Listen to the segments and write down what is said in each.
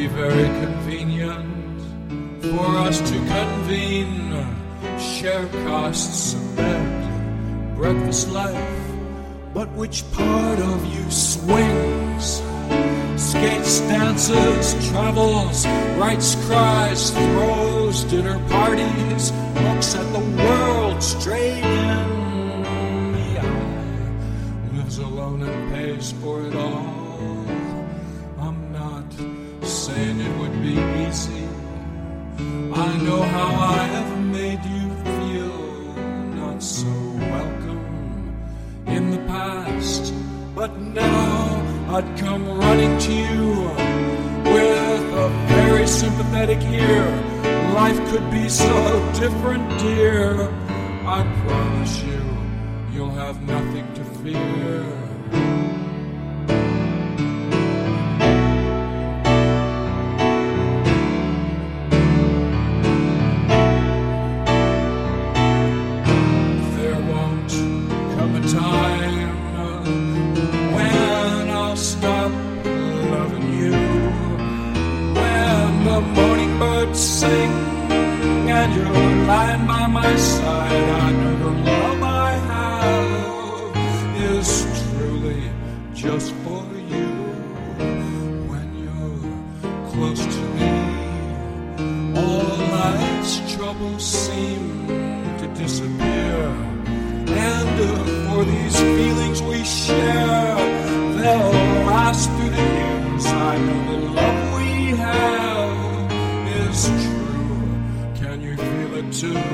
be very convenient for us to convene, share costs of bed, breakfast life. But which part of you swings? Skates, dances, travels, writes, cries, throws, dinner parties, looks at the world straight in the eye, lives alone and pays for it all. I'm not saying it would be easy. I know how I have made you feel not so welcome in the past, but now I'd come running to you with a very sympathetic ear. Life could be so different, dear. I promise you, you'll have nothing to fear. There won't come a time when I'll stop loving you. When the morning birds sing and you're lying by my side, I know the love I have is truly just for you. When you're close to me, all life's troubles seem to disappear. And for these feelings we share, they'll last through the years. I know the love we have is true. Can you feel it too?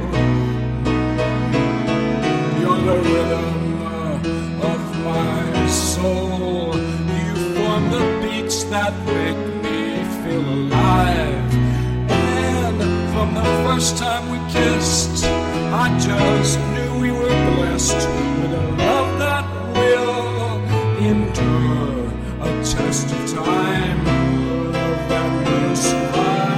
You're the rhythm of my soul. You form the beats that make me feel alive. And from the first time we kissed, I just knew we were blessed with a love that will endure a test of time, a love that will survive.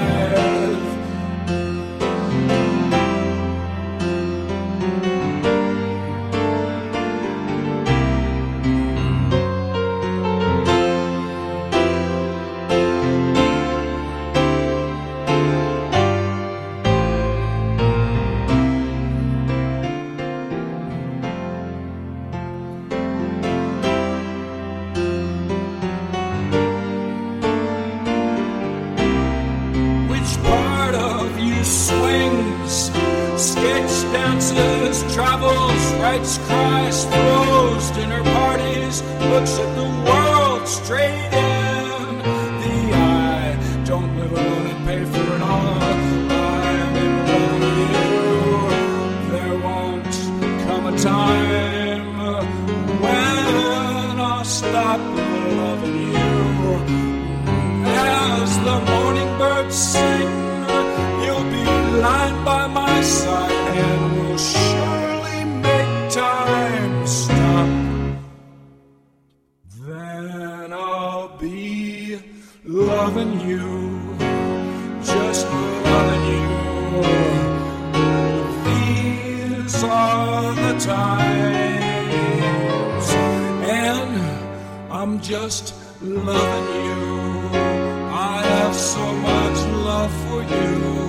Swings, skates, dances, travels, writes, cries, throws, dinner parties, looks at the world straight in the eye. Don't live alone and pay for it all. I'm in love with you. There won't come a time when I'll stop loving you. As the morning birds sing, lying by my side, and we'll surely make time stop. Then I'll be loving you, just loving you. These are the times, and I'm just loving you. I have so much love for you.